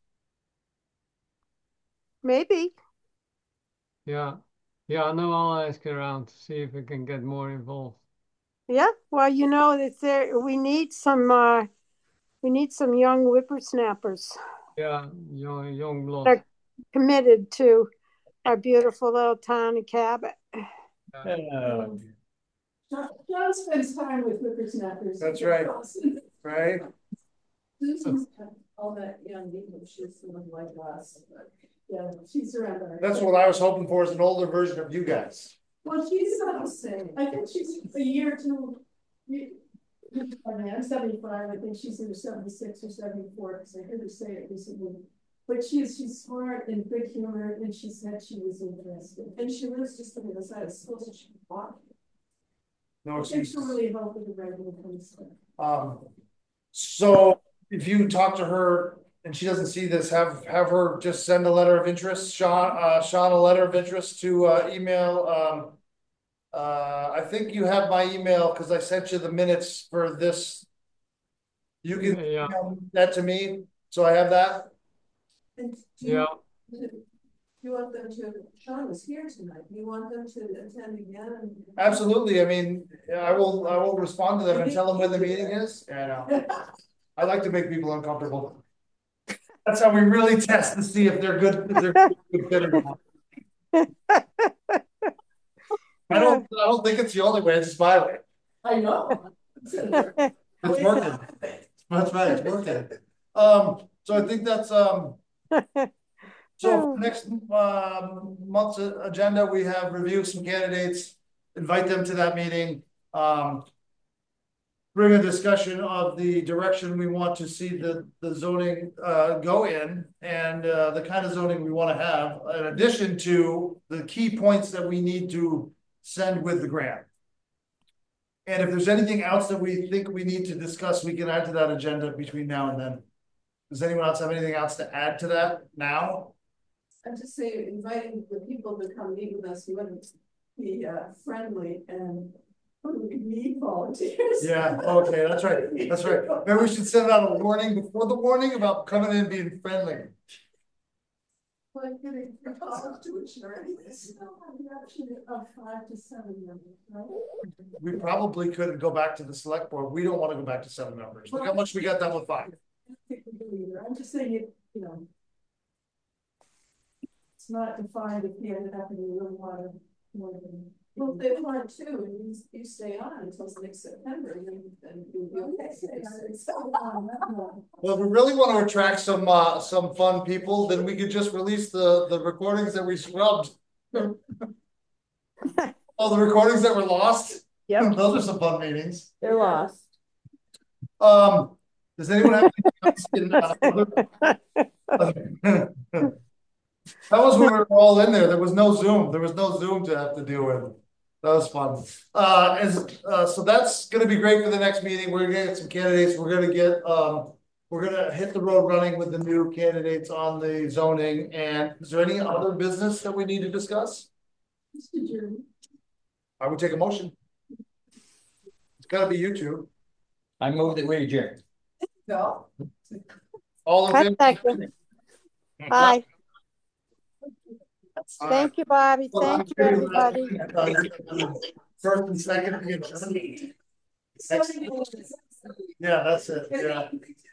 maybe. Yeah, yeah, no, I'll ask around to see if we can get more involved. Yeah, well, you know, that there we need some uh, we need some young whippersnappers Yeah, young, young blood. They're committed to our beautiful little town of Cabot. John John spends time with whippersnappers. That's right. Right? Susan's all that young people, she's sort of like us, but. Yeah, she's around. our- That's what I was hoping for, is an older version of you guys. Well, she's about the same. I think she's a year or two. you- I mean, I'm seventy-five, I think she's either seventy-six or seventy-four, because I heard her say it recently. But she's, she's smart and good humored, and she said she was interested. And she lives just on the other side of school, so she can walk. No I think excuses. she'll really help with the regular kind of stuff. Um, so if you talk to her and she doesn't see this, have, have her just send a letter of interest, Sean, uh, Sean, a letter of interest to, uh, email, um. Uh, I think you have my email, cause I sent you the minutes for this. You can Yeah. email that to me, so I have that. And do Yeah. you, do you want them to, Sean was here tonight, do you want them to attend again? and- Absolutely, I mean, I will, I will respond to them and tell them when the meeting is, and, uh, I like to make people uncomfortable. That's how we really test to see if they're good, if they're good fit or not. I don't, I don't think it's the only way, it's just my way. I know. It's working. That's right, it's working. Um, so I think that's, um. So for next, um, month's agenda, we have review some candidates, invite them to that meeting, um. Bring a discussion of the direction we want to see the, the zoning, uh, go in, and, uh, the kind of zoning we wanna have, in addition to the key points that we need to send with the grant. And if there's anything else that we think we need to discuss, we can add to that agenda between now and then. Does anyone else have anything else to add to that now? I'm just saying, inviting the people to come meet with us, you wouldn't be uh friendly and we need volunteers. Yeah, okay, that's right, that's right. Maybe we should send out a warning before the warning about coming in and being friendly. Like getting proposals to insure We anything. still have the option of five to seven members, right? We probably could go back to the select board. We don't want to go back to seven members. Look how much we got done with five. I don't think we do either. I'm just saying it, you know. It's not defined if you ended up in a really lot of more than. Well, if they want to, and you, you stay on until next September, then, then you'll be okay. Well, if we really want to attract some, uh, some fun people, then we could just release the, the recordings that we scrubbed. Oh, the recordings that were lost? Yep. Those are some fun meetings. They're lost. Um, does anyone have? anything else in, uh, other- That was when we were all in there. There was no Zoom. There was no Zoom to have to deal with. That was fun. Uh, as, uh, so that's gonna be great for the next meeting. We're gonna get some candidates. We're gonna get, um, we're gonna hit the road running with the new candidates on the zoning. And is there any other business that we need to discuss? Mister Jeremy. I would take a motion. It's gotta be you two. I move that we adjourn. No. All in I favor? second. Hi, thank you, Bobby. Thank you, everybody. First and second. Yeah, that's it, yeah.